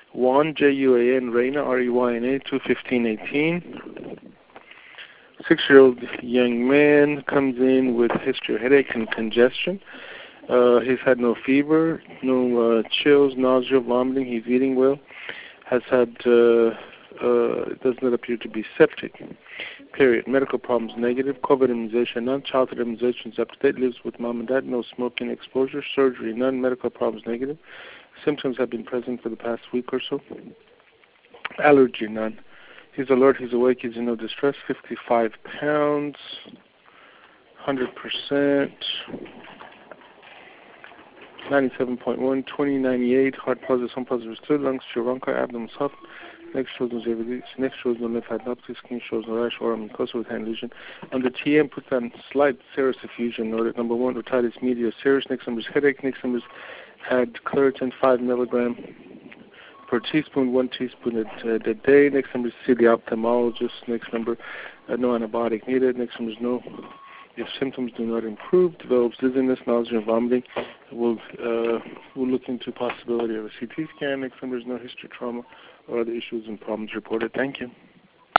Juan, Juan, Reyna, Reyna, 21518. 6-year-old young man comes in with a history of headache and congestion. He's had no fever, no chills, nausea, vomiting. He's eating well. Has had, does not appear to be septic. Period. Medical problems negative. COVID immunization none. Childhood immunizations up to date. Lives with mom and dad. No smoking exposure. Surgery none. Medical problems negative. Symptoms have been present for the past week or so. Allergy none. He's alert. He's awake. He's in no distress. 55 pounds. 100%. 97.1, 2098, heart positive, some positive still, lungs, chironka, abdomen soft, neck shows no cervix, neck shows no lymphadenopathy, skin shows no rash or mucosa with hand lesion. Under TM, put down slight serous effusion. Noted number 1, otitis media serous. Next number is headache. Next number is add Claritin 5 milligram per teaspoon, 1 teaspoon a day. Next number is see the ophthalmologist. Next number, no antibiotic needed. Next number is no. If symptoms do not improve, develops dizziness, nausea, and vomiting, we'll look into possibility of a CT scan. Next number is no history, trauma, or other issues and problems reported. Thank you.